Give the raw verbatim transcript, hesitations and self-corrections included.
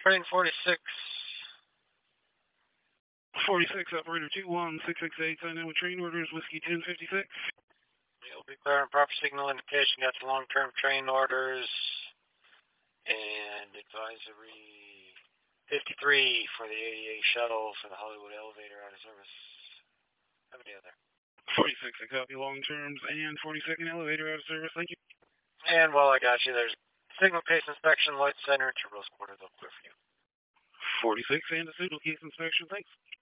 Train forty-six. forty-six, operator two one six six eight, sign in with train orders, whiskey ten fifty-six. You'll be clear on proper signal indication, got the long-term train orders, and advisory fifty-three for the eighty-eight shuttle for the Hollywood elevator out of service. How many other? forty-six, I copy long terms, and forty-second elevator out of service, thank you. And while I got you, there's signal case inspection, light center, to Rose Quarter, they'll clear for you. forty-six, and a signal case inspection, thanks.